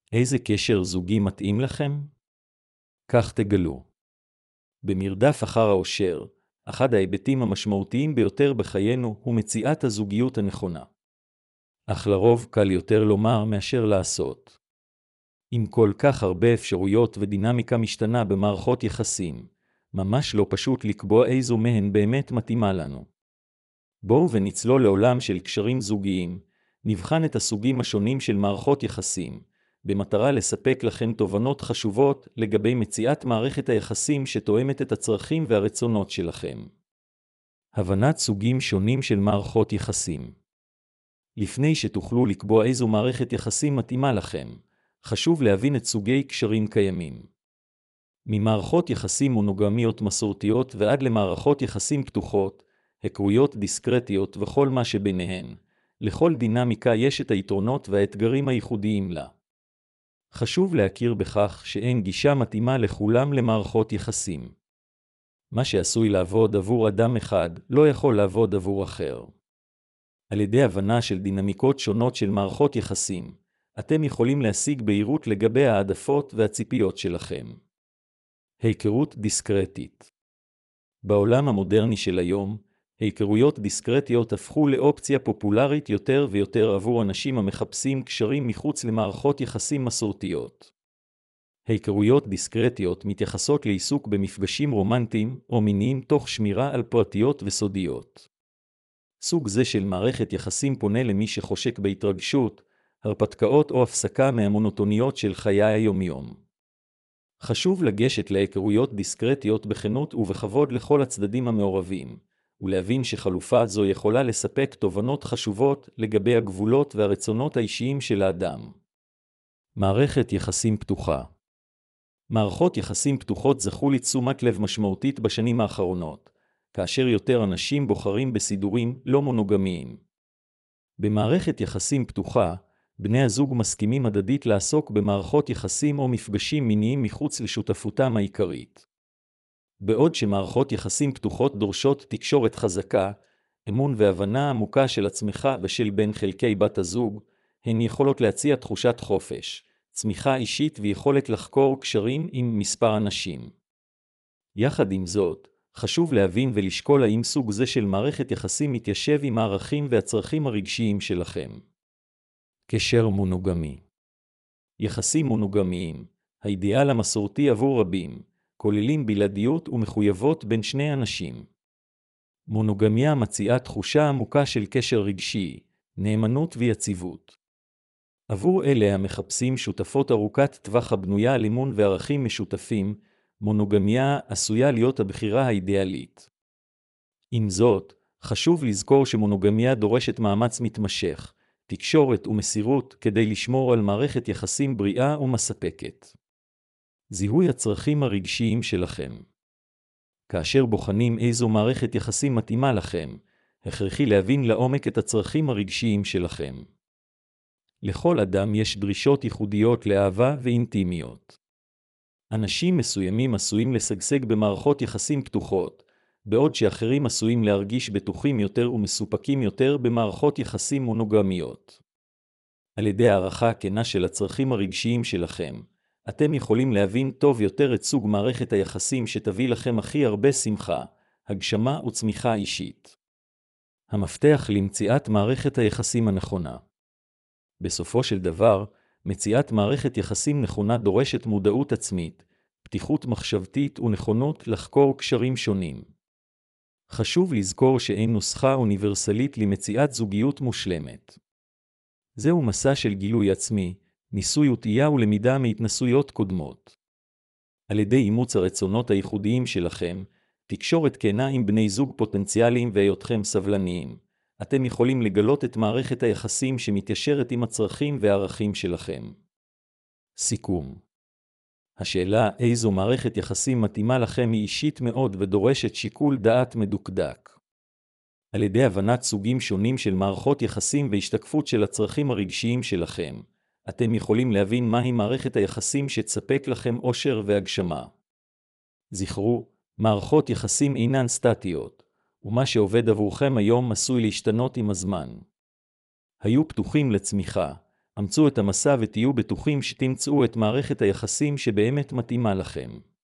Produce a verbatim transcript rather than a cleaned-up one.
איזה קשר זוגי מתאים לכם? כך תגלו. במרדף אחר האושר, אחד ההיבטים המשמעותיים ביותר בחיינו הוא מציאת הזוגיות הנכונה. אך לרוב קל יותר לומר מאשר לעשות. עם כל כך הרבה אפשרויות ודינמיקה משתנה במערכות יחסים, ממש לא פשוט לקבוע איזו מהן באמת מתאימה לנו. בואו ונצלול לעולם של קשרים זוגיים, נבחן את הסוגים השונים של מערכות יחסים, במטרה לספק לכם תובנות חשובות לגבי מציאת מערכת היחסים שתואמת את הצרכים והרצונות שלכם. הבנת סוגים שונים של מערכות יחסים. לפני שתוכלו לקבוע איזו מערכת יחסים מתאימה לכם, חשוב להבין את סוגי קשרים קיימים. ממערכות יחסים מונוגמיות מסורתיות ועד למערכות יחסים פתוחות, היכרויות דיסקרטיות וכל מה שביניהן, לכל דינמיקה יש את היתרונות והאתגרים הייחודיים לה. חשוב להכיר בכך שאין גישה מתאימה לכולם למערכות יחסים. מה שעשוי לעבוד עבור אדם אחד לא יכול לעבוד עבור אחר. על ידי הבנה של דינמיקות שונות של מערכות יחסים, אתם יכולים להשיג בהירות לגבי העדפות והציפיות שלכם. היכרות דיסקרטית. בעולם המודרני של היום, היכרויות דיסקרטיות הפכו לאופציה פופולרית יותר ויותר עבור אנשים המחפשים קשרים מחוץ למערכות יחסים מסורתיות. היכרויות דיסקרטיות מתייחסות לעיסוק במפגשים רומנטיים או מיניים תוך שמירה על פרטיות וסודיות. סוג זה של מערכת יחסים פונה למי שחושק בהתרגשות, הרפתקאות או הפסקה מהמונוטוניות של חיי היומיום. חשוב לגשת להיכרויות דיסקרטיות בכנות ובכבוד לכל הצדדים המעורבים, ולהבין שחלופה זו יכולה לספק תובנות חשובות לגבי הגבולות והרצונות האישיים של האדם. מערכת יחסים פתוחה. מערכות יחסים פתוחות זכו לתשומת לב משמעותית בשנים האחרונות, כאשר יותר אנשים בוחרים בסידורים לא מונוגמיים. במערכת יחסים פתוחה, בני הזוג מסכימים הדדית לעסוק במערכות יחסים או מפגשים מיניים מחוץ לשותפותם העיקרית. בעוד שמערכות יחסים פתוחות דורשות תקשורת חזקה, אמון והבנה עמוקה של עצמך ושל בין חלקי בת הזוג, הן יכולות להציע תחושת חופש, צמיחה אישית ויכולת לחקור קשרים עם מספר אנשים. יחד עם זאת, חשוב להבין ולשקול האם סוג זה של מערכת יחסים מתיישב עם הערכים והצרכים הרגשיים שלכם. קשר מונוגמי. יחסים מונוגמיים, האידיאל המסורתי עבור רבים, כוללים בלעדיות ומחויבות בין שני אנשים. מונוגמיה מציעה תחושה עמוקה של קשר רגשי, נאמנות ויציבות. עבור אלה המחפשים שותפות ארוכת טווח הבנויה על אמון וערכים משותפים, מונוגמיה עשויה להיות הבחירה האידיאלית. עם זאת, חשוב לזכור שמונוגמיה דורשת מאמץ מתמשך, תקשורת ומסירות כדי לשמור על מערכת יחסים בריאה ומספקת. זיהוי הצרכים הרגשיים שלכם. כאשר בוחנים איזו מערכת יחסים מתאימה לכם, הכרחי להבין לעומק את הצרכים הרגשיים שלכם. לכל אדם יש דרישות ייחודיות לאהבה ואינטימיות. אנשים מסוימים עשויים לשגשג במערכות יחסים פתוחות, בעוד שאחרים עשויים להרגיש בטוחים יותר ומסופקים יותר במערכות יחסים מונוגמיות. על ידי הערכה כנה של הצרכים הרגשיים שלכם, אתם יכולים להבין טוב יותר את סוג מערכת היחסים שתביא לכם הכי הרבה שמחה, הגשמה וצמיחה אישית. המפתח למציאת מערכת היחסים הנכונה. בסופו של דבר, מציאת מערכת יחסים נכונה דורשת מודעות עצמית, פתיחות מחשבתית ונכונות לחקור קשרים שונים. חשוב לזכור שאין נוסחה אוניברסלית למציאת זוגיות מושלמת. זהו מסע של גילוי עצמי, ניסוי וטעייה ולמידה מהתנסויות קודמות. על ידי אימוץ הרצונות הייחודיים שלכם, תקשורת כנה עם בני זוג פוטנציאליים והיותכם סבלניים, אתם יכולים לגלות את מערכת היחסים שמתיישרת עם הצרכים והערכים שלכם. סיכום. השאלה איזו מערכת יחסים מתאימה לכם היא אישית מאוד ודורשת שיקול דעת מדוקדק. על ידי הבנת סוגים שונים של מערכות יחסים והשתקפות של הצרכים הרגשיים שלכם, אתם יכולים להבין מהי מערכת היחסים שתספק לכם אושר והגשמה. זכרו, מערכות יחסים אינן סטטיות, ומה שעובד עבורכם היום עשוי להשתנות עם הזמן. היו פתוחים לצמיחה, אמצו את המסע ותהיו בטוחים שתמצאו את מערכת היחסים שבאמת מתאימה לכם.